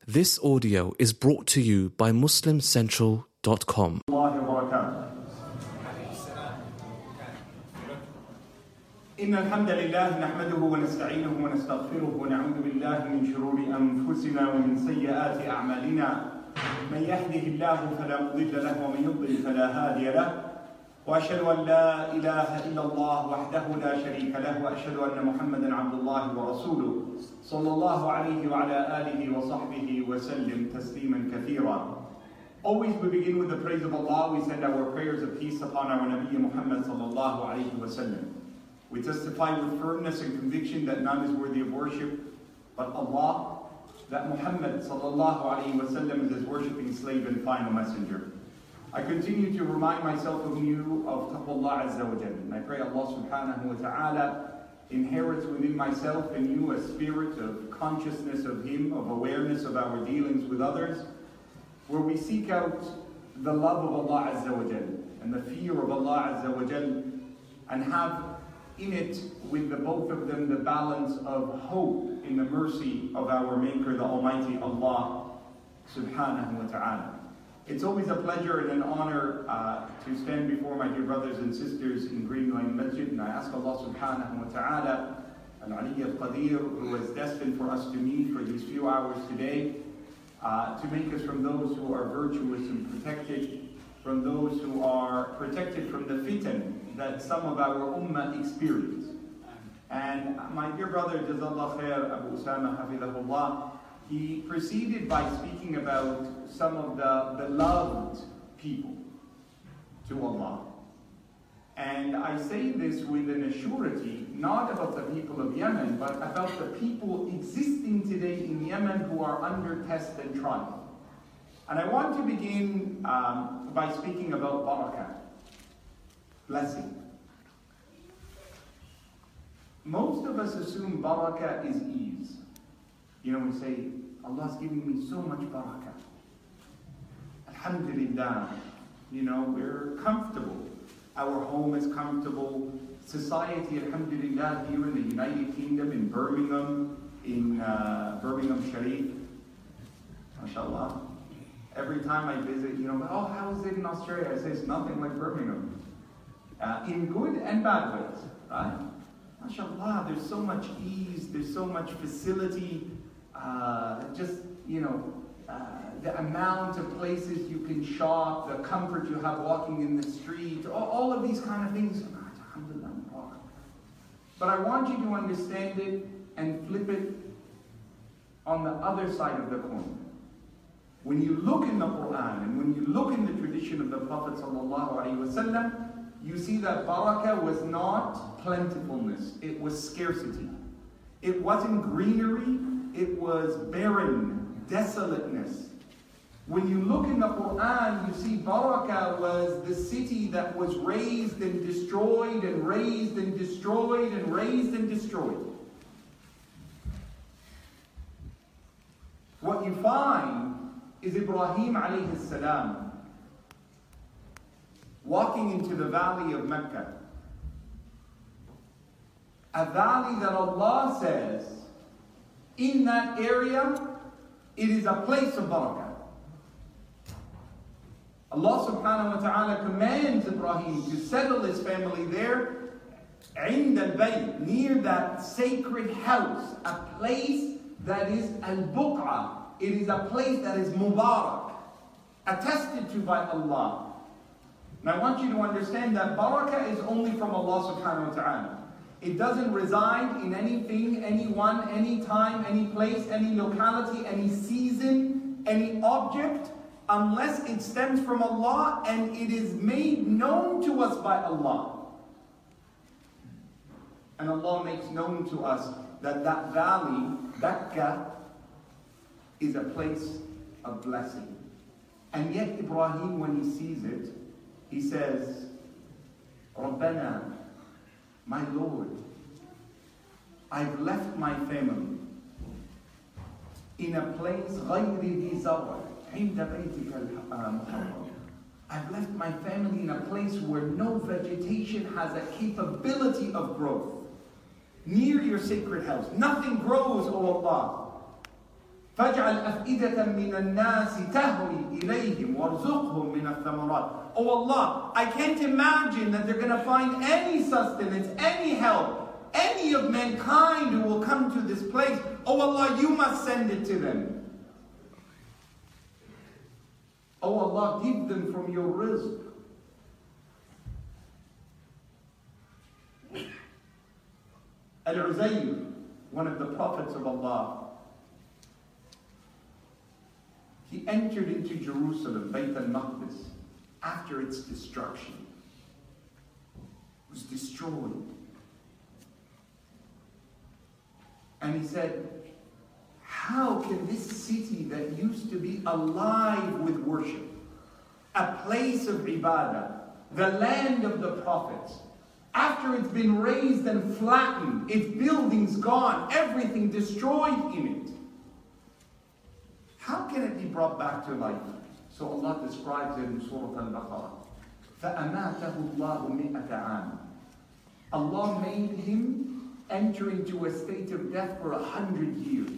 This audio is brought to you by MuslimCentral.com. إن الحمد لله نحمده ونستعينه ونستغفره ونعوذ بالله من شرور أنفسنا ومن سيئات أعمالنا من يهده الله فلا مضل له ومن يضلل فلا هادي له وأشهد أن لا إله إلا الله وحده لا شريك له وأشهد أن محمدا عبد الله ورسوله صلى الله عليه وعلى آله وصحبه وسلم تسليما كثيرا. Always we begin with the praise of Allah. We send our prayers of peace upon our Nabi Muhammad sallallahu alayhi wa sallam. We testify with firmness and conviction that none is worthy of worship but Allah, that Muhammad sallallahu alayhi wa sallam is his worshipping slave and final messenger. I continue to remind myself of you of taqwallah azza wa jalla. And I pray Allah subhanahu wa ta'ala inherits within myself and you a spirit of consciousness of Him, of awareness of our dealings with others, where we seek out the love of Allah azza wa jalla and the fear of Allah azza wa jalla, and have in it, with the both of them, the balance of hope in the mercy of our Maker, the Almighty Allah subhanahu wa ta'ala. It's always a pleasure and an honor to stand before my dear brothers and sisters in Green Lane Masjid, and I ask Allah subhanahu wa ta'ala, Al-Ali al-Qadir, who is destined for us to meet for these few hours today, to make us from those who are virtuous and protected, from those who are protected from the fitan that some of our ummah experience. And my dear brother, Jazallah Khair, Abu Usama Hafidahullah, he proceeded by speaking about some of the beloved people to Allah. And I say this with an assurity, not about the people of Yemen, but about the people existing today in Yemen who are under test and trial. And I want to begin by speaking about barakah, blessing. Most of us assume barakah is ease. You know, we say, Allah's giving me so much barakah. Alhamdulillah. You know, we're comfortable. Our home is comfortable. Society, alhamdulillah, here in the United Kingdom, in Birmingham, Birmingham Sharif, mashallah. Every time I visit, you know, oh, how is it in Australia? I say, it's nothing like Birmingham. In good and bad ways, right? MashaAllah, there's so much ease, there's so much facility, the amount of places you can shop, the comfort you have walking in the street, all of these kind of things. But I want you to understand it and flip it on the other side of the coin. When you look in the Quran and when you look in the tradition of the Prophet ﷺ, you see that barakah was not plentifulness, it was scarcity. It wasn't greenery, it was barren, desolateness. When you look in the Quran, you see barakah was the city that was raised and destroyed and raised and destroyed and raised and destroyed. What you find is Ibrahim alayhi salam walking into the valley of Mecca. A valley that Allah says, in that area, it is a place of barakah. Allah subhanahu wa ta'ala commands Ibrahim to settle his family there, عند البيت, near that sacred house, a place that is al-buq'ah. It is a place that is mubarak, attested to by Allah. And I want you to understand that barakah is only from Allah subhanahu wa ta'ala. It doesn't reside in anything, anyone, any time, any place, any locality, any season, any object, unless it stems from Allah and it is made known to us by Allah. And Allah makes known to us that that valley, Bakka, is a place of blessing. And yet Ibrahim, when he sees it, he says, Rabbana, my Lord, I've left my family in a place غَيْرِ ذِي زَرْعٍ عِنْدَ بَيْتِكَ الْمُحَرَّمِ. I've left my family in a place where no vegetation has a capability of growth. Near your sacred house. Nothing grows, O Allah. فَاجْعَلْ أَفْئِدَةً مِّنَ النَّاسِ تَهْوِي إِلَيْهِمْ وَارْزُقْهُم مِّنَ الثَّمَرَاتِ. Oh Allah, I can't imagine that they're going to find any sustenance, any help, any of mankind who will come to this place. Oh Allah, you must send it to them. Oh Allah, give them from your rizq. Al-Uzayr, one of the prophets of Allah, he entered into Jerusalem, Bayt al-Maqdis, after its destruction. It was destroyed. And he said, how can this city that used to be alive with worship, a place of ibadah, the land of the prophets, after it's been razed and flattened, its buildings gone, everything destroyed in it, how can it be brought back to life? So Allah describes it in Surah Al-Baqarah. فَأَمَاتَهُ اللَّهُ مِئَةَ عَامٍ. Allah made him enter into a state of death for 100 years.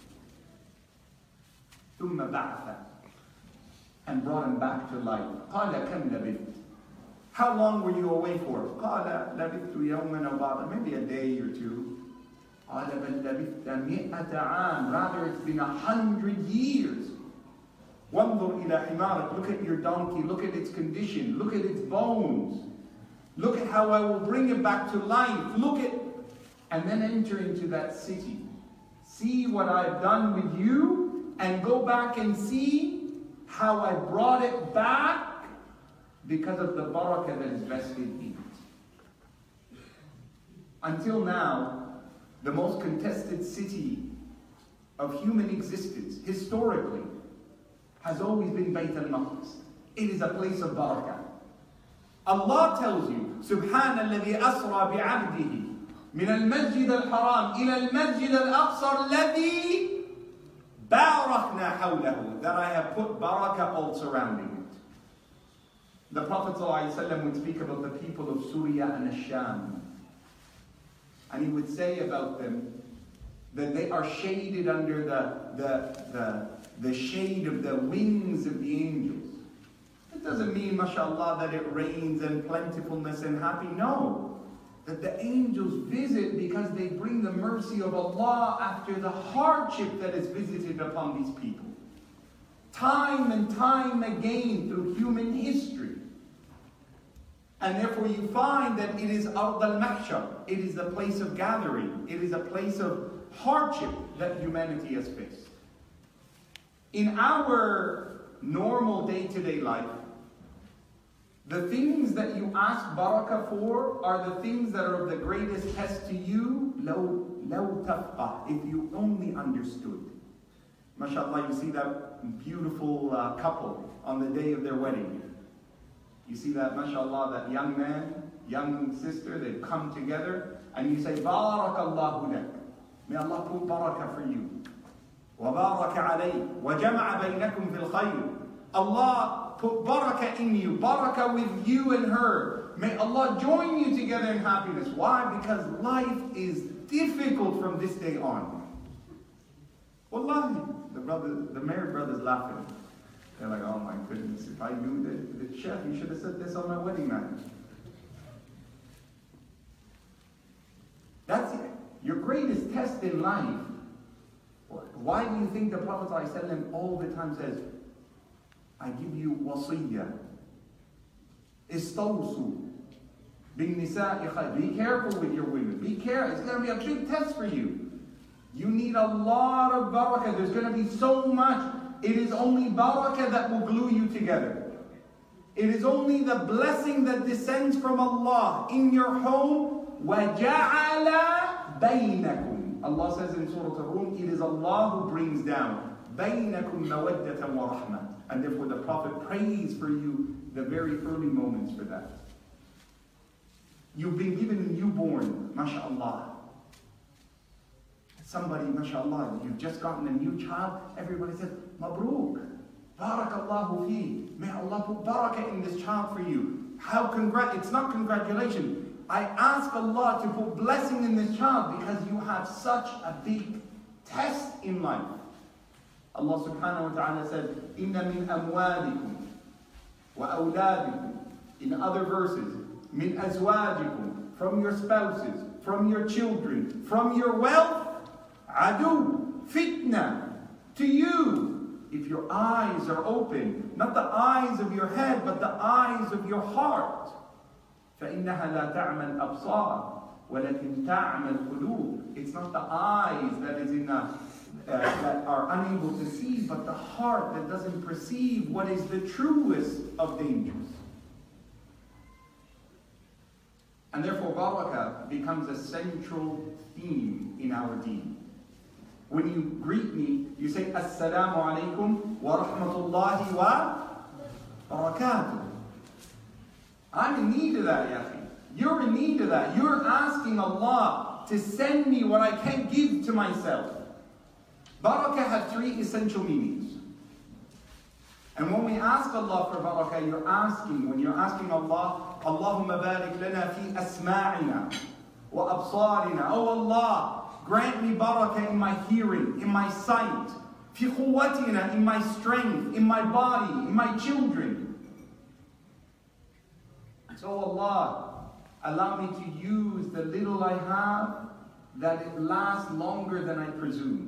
ثُمَّ بَعْثَ, and brought him back to life. قَالَ كَمْ لَبِثْتَ. How long were you away for? قَالَ لَبِثْتُ يَوْمًا أَوْ بَعْضًا. Maybe a day or two. قَالَ بَلْ لَبِثْتَ مِئَةَ عَامٍ. Rather, it's been 100 years. وَانظُرْ إِلَى حِمَارِكَ. Look at your donkey, look at its condition, look at its bones. Look at how I will bring it back to life. Look at, and then enter into that city. See what I've done with you, and go back and see how I brought it back because of the barakah that is vested in it. Until now, the most contested city of human existence, historically, has always been Bayt al-Maqdis. It is a place of barakah. Allah tells you, سبحان الذي أسرى بعبده من المسجد الحرام إلى المسجد الأقصى الذي باركنا حوله, that I have put barakah all surrounding it. The Prophet ﷺ would speak about the people of Syria and Asham. And he would say about them that they are shaded under the shade of the wings of the angels. It doesn't mean, mashallah, that it rains and plentifulness and happy. No. That the angels visit because they bring the mercy of Allah after the hardship that is visited upon these people. Time and time again through human history. And therefore you find that it is Ard al-Mahshar. It is the place of gathering. It is a place of hardship that humanity has faced. In our normal day-to-day life, the things that you ask barakah for are the things that are of the greatest test to you, لو تفقه, if you only understood. MashaAllah, you see that beautiful couple on the day of their wedding. You see that, mashallah, that young man, young sister, they've come together, and you say, Barakallahu lak. May Allah put barakah for you. وَبَارَكَ عَلَيْكَ وَجَمَعَ بَيْنَكُمْ فِي الْخَيْرِ. Allah put barakah in you, barakah with you and her. May Allah join you together in happiness. Why? Because life is difficult from this day on. Wallahi, the married brothers laughing. They're like, oh my goodness, if I knew the chef, you should have said this on my wedding night. That's it. Your greatest test in life. Why do you think the Prophet ﷺ all the time says, I give you wasiyya. Istawsu. Bin nisa'i khayr. Be careful with your women. Be careful. It's going to be a big test for you. You need a lot of barakah. There's going to be so much. It is only barakah that will glue you together. It is only the blessing that descends from Allah in your home. وَجَعَلَ بَيْنَكُمْ. Allah says in Surah Al-Rum, it is Allah who brings down بَيْنَكُمْ مَوَدَّةً وَرَحْمَةً. And therefore the Prophet prays for you the very early moments for that. You've been given a newborn, mashallah. Somebody, mashallah, you've just gotten a new child, everybody says, Mabrook, Barakallahu fi. May Allah put barakah in this child for you. It's not congratulations. I ask Allah to put blessing in this child because you have such a big test in life. Allah subhanahu wa ta'ala said, إِنَّ مِنْ أَمْوَالِكُمْ وَأَوْلَادِكُمْ. In other verses, مِنْ أَزْوَاجِكُمْ, from your spouses, from your children, from your wealth, عَدُوٌ, fitna, to you. If your eyes are open, not the eyes of your head, but the eyes of your heart. فَإِنَّهَا لَا تَعْمَى الْأَبْصَارِ وَلَكِنْ تَعْمَى الْقُلُوبِ. It's not the eyes that is in the that are unable to see, but the heart that doesn't perceive what is the truest of dangers. And therefore, barakah becomes a central theme in our deen. When you greet me, you say, Assalamu alaikum wa rahmatullahi wa barakatuh. I'm in need of that, Yahi. You're in need of that. You're asking Allah to send me what I can't give to myself. Barakah has three essential meanings. And when we ask Allah for barakah, when you're asking Allah, Allahumma barik lana fi asma'ina wa absarina. Oh Allah, grant me barakah in my hearing, in my sight, fi quwwatina, in my strength, in my body, in my children. So Allah, allow me to use the little I have, that it lasts longer than I presume.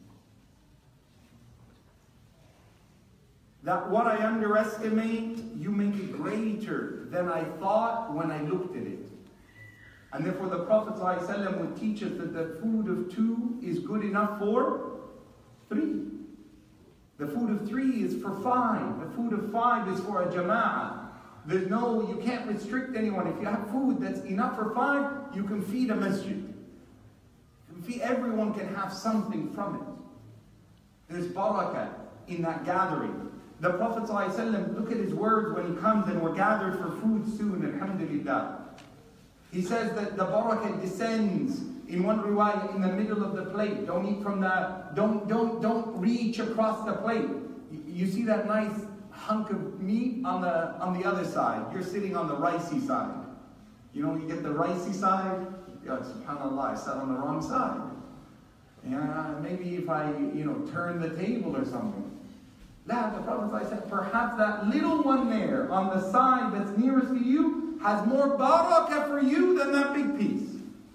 That what I underestimate, you make it greater than I thought when I looked at it. And therefore the Prophet ﷺ would teach us that the food of two is good enough for three. The food of three is for five. The food of five is for a jama'ah. You can't restrict anyone. If you have food that's enough for five, you can feed a masjid. Everyone can have something from it. There's barakah in that gathering. The Prophet ﷺ, look at his words when he comes and we're gathered for food soon, alhamdulillah. He says that the barakah descends in one riwayah in the middle of the plate. Don't eat from don't reach across the plate. You see that nice hunk of meat on the other side. You're sitting on the ricey side. You get the ricey side. Subhanallah, I sat on the wrong side. Yeah, maybe if I turn the table or something. The Prophet said, perhaps that little one there on the side that's nearest to you has more barakah for you than that big piece.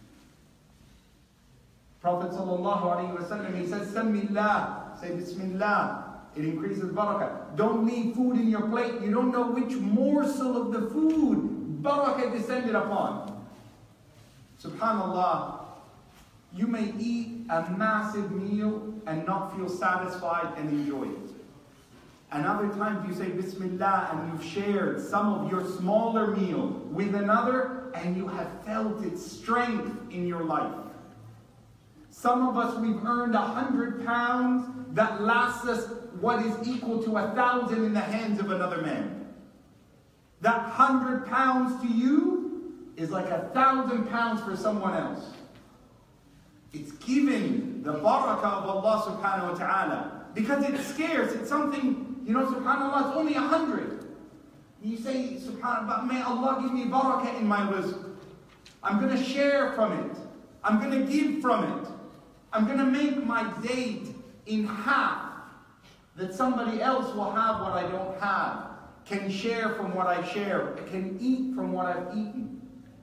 Prophet ﷺ, he says, Sammillah, say Bismillah. It increases barakah. Don't leave food in your plate. You don't know which morsel of the food barakah descended upon. Subhanallah, you may eat a massive meal and not feel satisfied and enjoy it. And other times you say Bismillah and you've shared some of your smaller meal with another and you have felt its strength in your life. Some of us, we've earned 100 pounds that lasts us what is equal to 1,000 in the hands of another man. That 100 pounds to you is like 1,000 pounds for someone else. It's giving the barakah of Allah subhanahu wa ta'ala. Because it's scarce, it's something, subhanAllah, it's only 100. You say, subhanAllah, may Allah give me barakah in my rizq. I'm going to share from it. I'm going to give from it. I'm going to make my date in half, that somebody else will have what I don't have, can share from what I share, can eat from what I've eaten.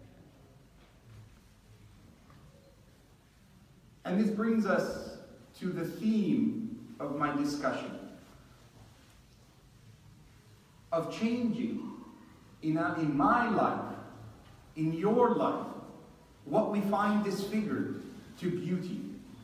And this brings us to the theme of my discussion, of changing in my life, in your life, what we find disfigured to beauty.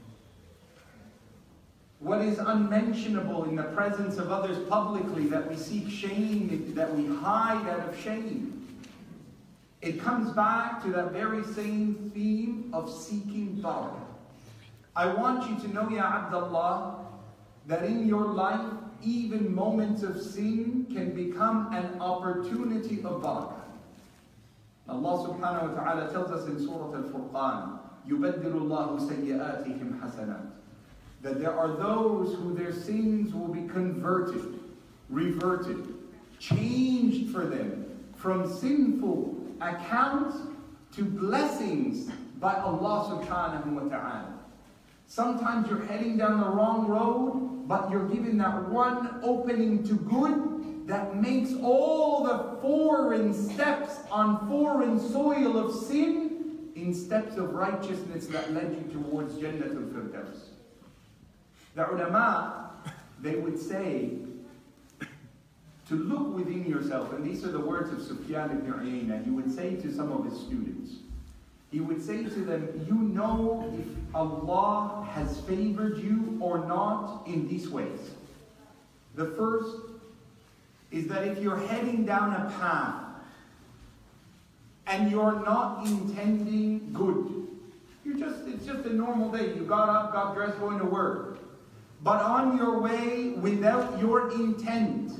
What is unmentionable in the presence of others publicly, that we seek shame, that we hide out of shame. It comes back to that very same theme of seeking barakah. I want you to know, Ya Abdullah, that in your life, even moments of sin can become an opportunity of barakah. Allah subhanahu wa ta'ala tells us in Surah Al-Furqan, يُبَدِّلُ اللَّهُ سَيِّئَاتِهِمْ حَسَنَاتٍ, that there are those who their sins will be converted, reverted, changed for them from sinful accounts to blessings by Allah subhanahu wa ta'ala. Sometimes you're heading down the wrong road, but you're given that one opening to good that makes all the foreign steps on foreign soil of sin in steps of righteousness that led you towards Jannatul Firdaus. The ulama, they would say, to look within yourself, and these are the words of Sufyan ibn Uyayna. He would say to some of his students, he would say to them, you know if Allah has favored you or not in these ways. The first is that if you're heading down a path and you're not intending good, it's just a normal day. You got up, got dressed, going to work. But on your way, without your intent,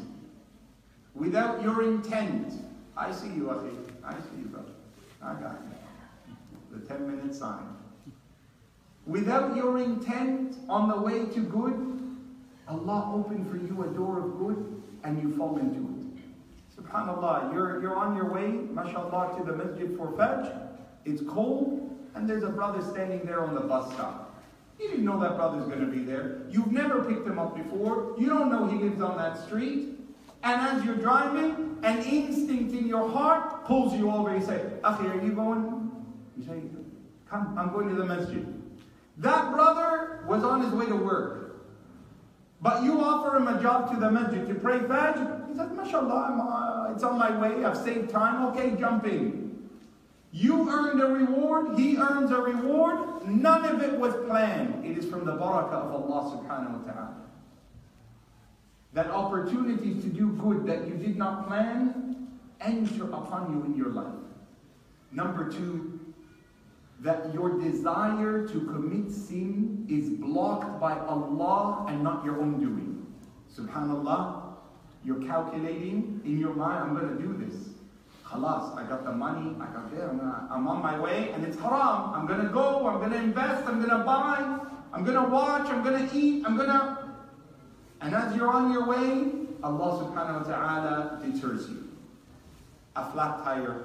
I see you, Akhi. I see you, brother. I got you. The 10-minute sign. Without your intent on the way to good, Allah opened for you a door of good and you fall into it. SubhanAllah, you're on your way, mashallah, to the masjid for Fajr. It's cold and there's a brother standing there on the bus stop. You didn't know that brother's going to be there. You've never picked him up before. You don't know he lives on that street. And as you're driving, an instinct in your heart pulls you over. You say, Akhi, are you going? You say, come, I'm going to the masjid. That brother was on his way to work. But you offer him a job to the masjid to pray Fajr. He said, mashallah, it's on my way. I've saved time. Okay, jump in. You earned a reward. He earns a reward. None of it was planned. It is from the barakah of Allah subhanahu wa ta'ala. That opportunities to do good that you did not plan enter upon you in your life. Number two, that your desire to commit sin is blocked by Allah and not your own doing. Subhanallah, you're calculating in your mind, I'm going to do this. Khalas, I got the money, I got there, I'm on my way, and it's haram. I'm going to go, I'm going to invest, I'm going to buy, I'm going to watch, I'm going to eat, And as you're on your way, Allah subhanahu wa ta'ala deters you. A flat tire.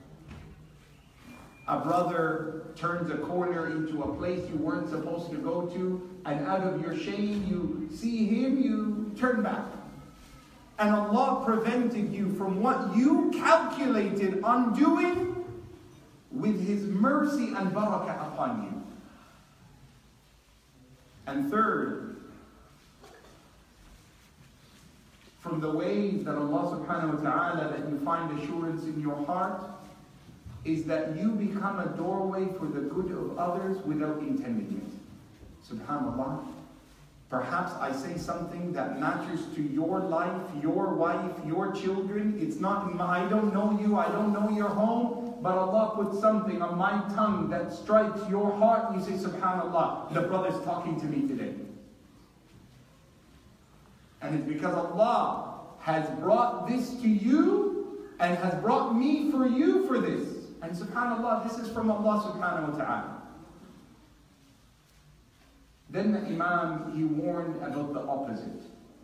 A brother turns a corner into a place you weren't supposed to go to, and out of your shame you see him, you turn back. And Allah prevented you from what you calculated on doing with His mercy and barakah upon you. And third, from the ways that Allah subhanahu wa ta'ala that you find assurance in your heart is that you become a doorway for the good of others without intending it. Subhanallah. Perhaps I say something that matters to your life, your wife, your children. It's not, I don't know you, I don't know your home, but Allah put something on my tongue that strikes your heart and you say, Subhanallah, the brother's talking to me today. And it's because Allah has brought this to you and has brought me for you for this. And subhanAllah, this is from Allah subhanahu wa ta'ala. Then the Imam, he warned about the opposite.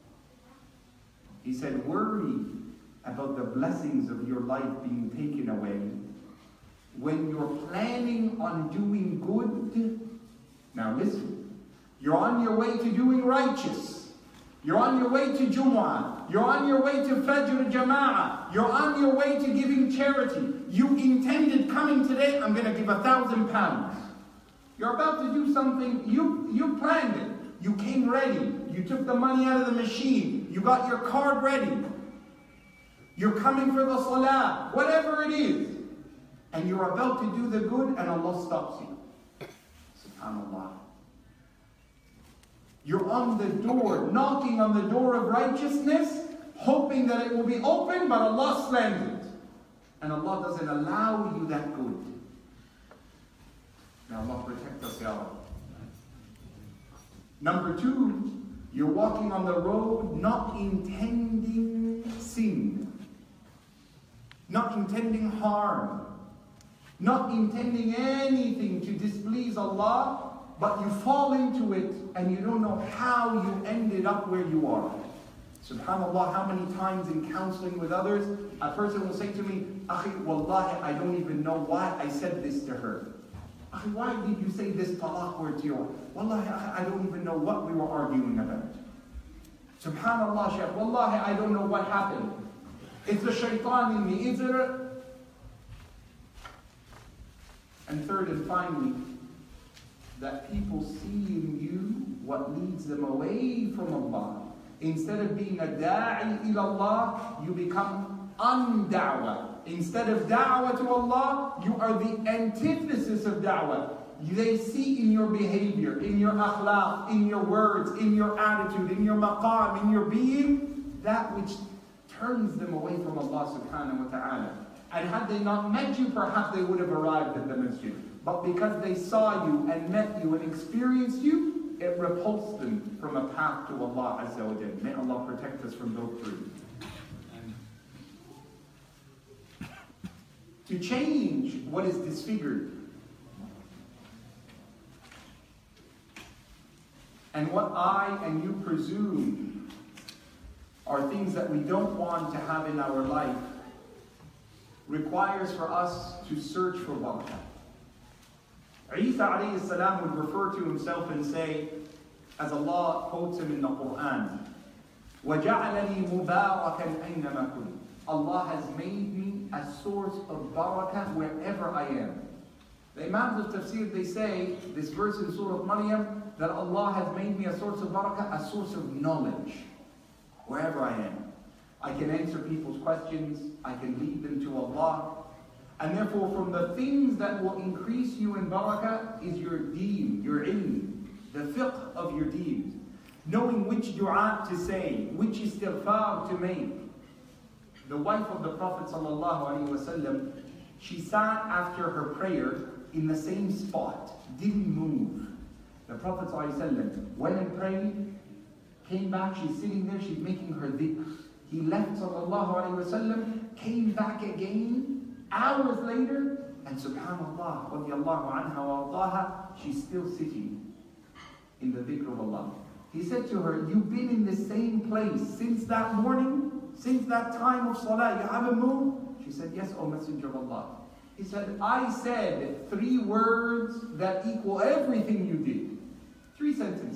He said, worry about the blessings of your life being taken away when you're planning on doing good. Now listen, you're on your way to doing righteous. You're on your way to Jumu'ah. You're on your way to Fajr Jama'ah. You're on your way to giving charity. You intended coming today, I'm going to give £1,000. You're about to do something, you planned it. You came ready. You took the money out of the machine. You got your card ready. You're coming for the salah, whatever it is. And you're about to do the good and Allah stops you. SubhanAllah. You're on the door, knocking on the door of righteousness, hoping that it will be open, but Allah slams it. And Allah doesn't allow you that good. May Allah protect us, Ya Rabbi. Number two, you're walking on the road not intending sin, not intending harm, not intending anything to displease Allah, but you fall into it and you don't know how you ended up where you are. SubhanAllah, how many times in counseling with others, a person will say to me, Akhi, wallahi, I don't even know why I said this to her. Akhi, why did you say this talaq word to you? Wallahi, I don't even know what we were arguing about. Subhanallah, Shaykh, wallahi, I don't know what happened. It's the shaitan in me, is it? And third and finally, that people see in you what leads them away from Allah. Instead of being a da'i ila Allah, you become un-da'wah. Instead of da'wah to Allah, you are the antithesis of da'wah. They see in your behavior, in your akhlaq, in your words, in your attitude, in your maqam, in your being, that which turns them away from Allah subhanahu wa ta'ala. And had they not met you, perhaps they would have arrived at the masjid. But because they saw you and met you and experienced you, it repulsed them from a path to Allah Azza wa Jalla. May Allah protect us from both three. To change what is disfigured and what I and you presume are things that we don't want to have in our life requires for us to search for barakah. Isa alayhi salam would refer to himself and say, as Allah quotes him in the Quran, وَجَعَلَنِي مُبَارَكًا أَيْنَمَا كُنْتُ. Allah has made me a source of barakah wherever I am. The Imams of Tafsir, they say, this verse in Surah Maryam, that Allah has made me a source of barakah, a source of knowledge, wherever I am. I can answer people's questions, I can lead them to Allah. And therefore, from the things that will increase you in barakah is your deen, your ilm, the fiqh of your deen. Knowing which dua to say, which istighfar to make. The wife of the Prophet ﷺ, she sat after her prayer in the same spot, didn't move. The Prophet ﷺ went and prayed, came back, she's sitting there, she's making her dhikr. He left ﷺ, came back again, hours later, and subhanallah, radiyallahu anha wa ardaha, she's still sitting in the dhikr of Allah. He said to her, you've been in the same place since that morning, since that time of salah, you haven't moved? She said, yes, O Messenger of Allah. He said, I said 3 words that equal everything you did. 3 sentences.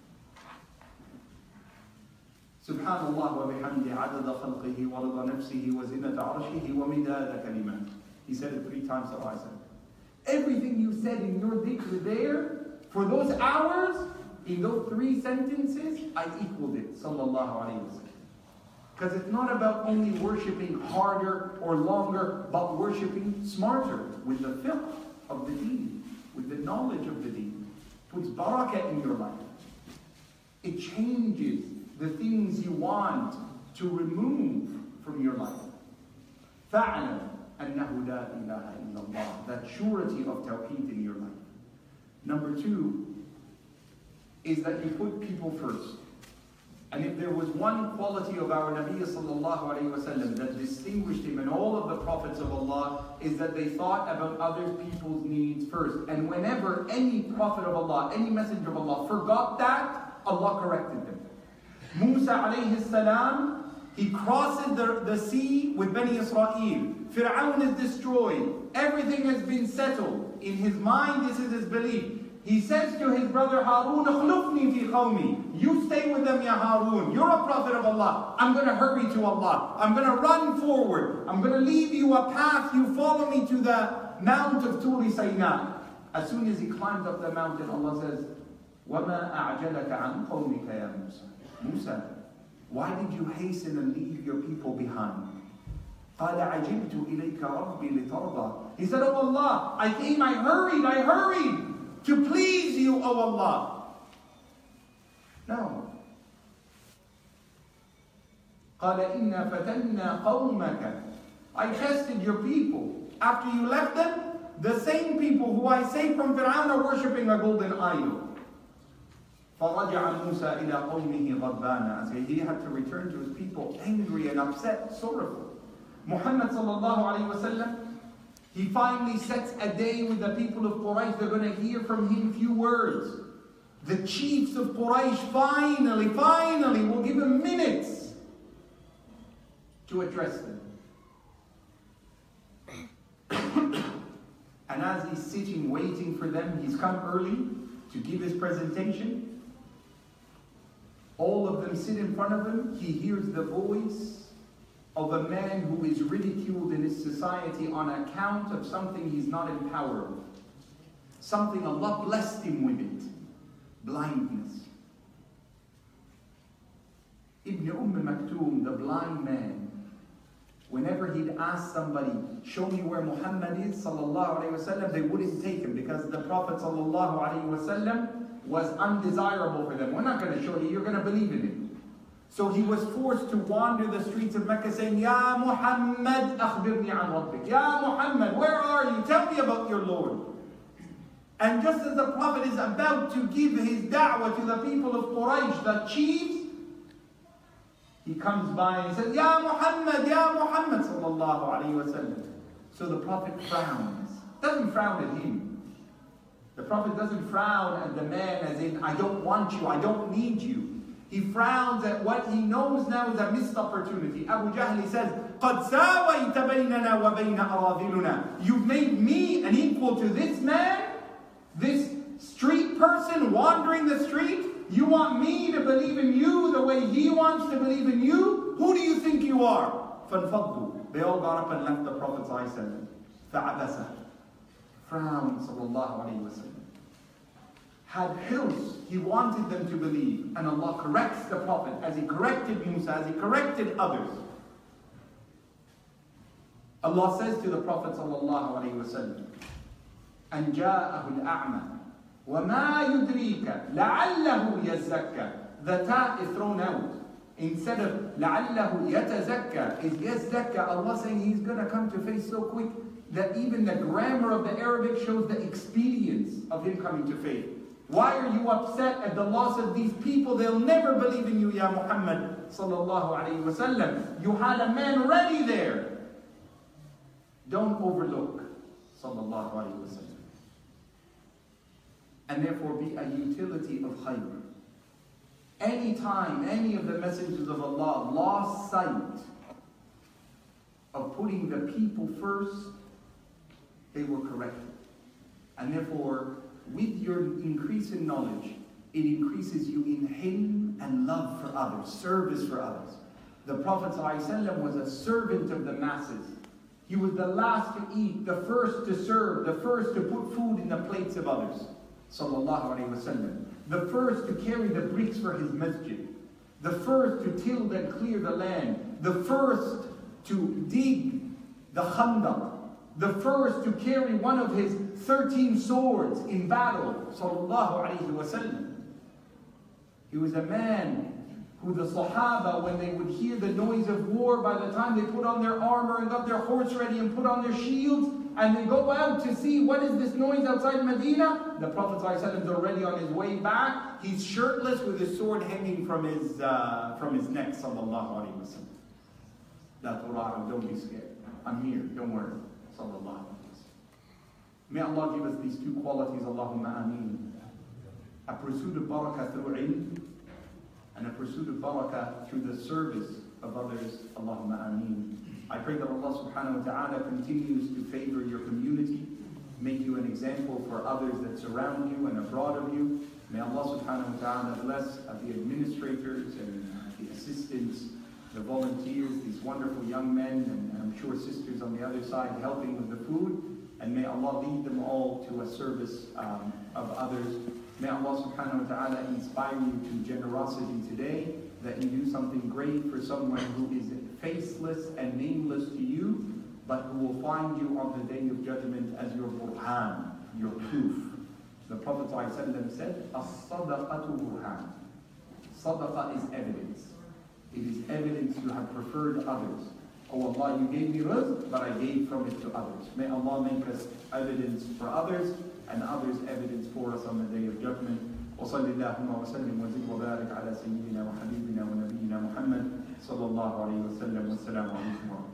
Subhanallah wa bihamdi adada khalqihi wa rida nafsihi wa zinata arshihi wa midada kalimat. He said it 3 times, so I said. Everything you said in your dhikr there, for those hours, in those 3 sentences, I equaled it. Sallallahu alayhi wa sallam. Because it's not about only worshipping harder or longer, but worshipping smarter, with the fiqh of the deen, with the knowledge of the deen. Puts barakah in your life. It changes the things you want to remove from your life. فَعْلَمْ أَنَّهُ لَا إِلَهَ إِلَّا اللَّهِ. That surety of tawheed in your life. Number 2 is that you put people first. And if there was one quality of our Nabi sallallahu alayhi wa sallam that distinguished him and all of the prophets of Allah, is that they thought about other people's needs first. And whenever any prophet of Allah, any messenger of Allah forgot that, Allah corrected them. Musa alayhi salam, he crossed the sea with Bani Israel. Fir'aun is destroyed. Everything has been settled. In his mind, this is his belief. He says to his brother Harun, "Akhlufni fi qawmi." You stay with them, ya Harun. You're a prophet of Allah. I'm going to hurry to Allah. I'm going to run forward. I'm going to lead you a path. You follow me to the mount of Turi Sinai. As soon as he climbed up the mountain, Allah says, وَمَا أَعْجَلَكَ عَنْ قَوْمِكَ يَا Musa. Musa, why did you hasten and leave your people behind? قَالَ عَجِبْتُ إِلَيْكَ رَبِّي لِتَرْضَى. He said, "Oh Allah, I came, I hurried to please you, O Allah." No. قَالَ إِنَّا فَتَنَّا قَوْمَكَ. I tested your people. After you left them, the same people who I saved from Fir'aun are worshipping a golden idol. فَرَجَعَ مُوسَى إِلَىٰ قَوْمِهِ غَضْبَانًا. So he had to return to his people angry and upset, sorrowful. Muhammad sallallahu alayhi wa sallam, he finally sets a day with the people of Quraysh. They're going to hear from him few words. The chiefs of Quraysh finally will give him minutes to address them. And as he's sitting waiting for them, he's come early to give his presentation. All of them sit in front of him. He hears the voice of a man who is ridiculed in his society on account of something he's not in power of. Something Allah blessed him with it. Blindness. Ibn Maktoum, the blind man, whenever he'd ask somebody, show me where Muhammad is, sallallahu alayhi wasallam, they wouldn't take him because the Prophet sallallahu alayhi wasallam was undesirable for them. We're not going to show you, you're going to believe in him. So he was forced to wander the streets of Mecca saying, Ya Muhammad, akhbirni an rabbik. Ya Muhammad, where are you? Tell me about your Lord. And just as the Prophet is about to give his da'wah to the people of Quraysh, the chiefs, he comes by and says, Ya Muhammad, sallallahu alayhi wa sallam. So the Prophet frowns. Doesn't frown at him. The Prophet doesn't frown at the man as in, I don't want you, I don't need you. He frowns at what he knows now is a missed opportunity. Abu Jahl says, قَدْ سَاوَيْتَ بَيْنَنَا وَبَيْنَ أَرَاذِلُنَا. You've made me an equal to this man, this street person wandering the street. You want me to believe in you the way he wants to believe in you? Who do you think you are? فَانْفَضُّوا. They all got up and left the Prophet's eye said, فَعَبَسَ. Frowned, sallallahu alayhi wa sallam. Had hirs, he wanted them to believe. And Allah corrects the Prophet as He corrected Musa, as He corrected others. Allah says to the Prophet sallallahu alayhi wa sallam, أَنْ جَاءَهُ الْأَعْمَى وَمَا يُدْرِيكَ لَعَلَّهُ يَزَّكَّى. The ta is thrown out. Instead of لَعَلَّهُ يَتَزَكَّى is يَزَّكَّى. Allah saying He's going to come to faith so quick that even the grammar of the Arabic shows the expedience of him coming to faith. Why are you upset at the loss of these people? They'll never believe in you, Ya Muhammad sallallahu alayhi wa sallam. You had a man ready there. Don't overlook, sallallahu alayhi wa sallam. And therefore be a utility of khayr. Anytime any of the messengers of Allah lost sight of putting the people first, they were corrected. And therefore, with your increase in knowledge, it increases you in hilm and love for others, service for others. The Prophet ﷺ was a servant of the masses. He was the last to eat, the first to serve, the first to put food in the plates of others. Sallallahu alayhi wa sallam. The first to carry the bricks for his masjid. The first to till and clear the land. The first to dig the khandaq. The first to carry one of his 13 swords in battle, sallallahu alayhi wa sallam. He was a man who the Sahaba, when they would hear the noise of war, by the time they put on their armor and got their horse ready and put on their shields, and they go out to see what is this noise outside Medina, the Prophet ﷺ is already on his way back. He's shirtless with his sword hanging from his neck, sallallahu alayhi wa sallam. La tura'u, don't be scared. I'm here, don't worry. May Allah give us these two qualities, Allahumma ameen. A pursuit of barakah through ilm, and a pursuit of barakah through the service of others, Allahumma ameen. I pray that Allah subhanahu wa ta'ala continues to favor your community, make you an example for others that surround you and abroad of you. May Allah subhanahu wa ta'ala bless the administrators and the assistants, the volunteers, these wonderful young men, and I'm sure sisters on the other side helping with the food. And may Allah lead them all to a service of others. May Allah subhanahu wa ta'ala inspire you to generosity today, that you do something great for someone who is faceless and nameless to you, but who will find you on the day of judgment as your burhan, your proof. The Prophet ﷺ said, As-sadaqatu burhan. Sadaqah is evidence. It is evidence you have preferred others. Oh Allah, you gave me rizq, but I gave from it to others. May Allah make us evidence for others, and others evidence for us on the day of judgment. وصلى اللهم وسلم وزد وبارك على سيدنا وحبيبنا ونبينا محمد صلى الله عليه وسلم والسلام عليكم ورحمة الله.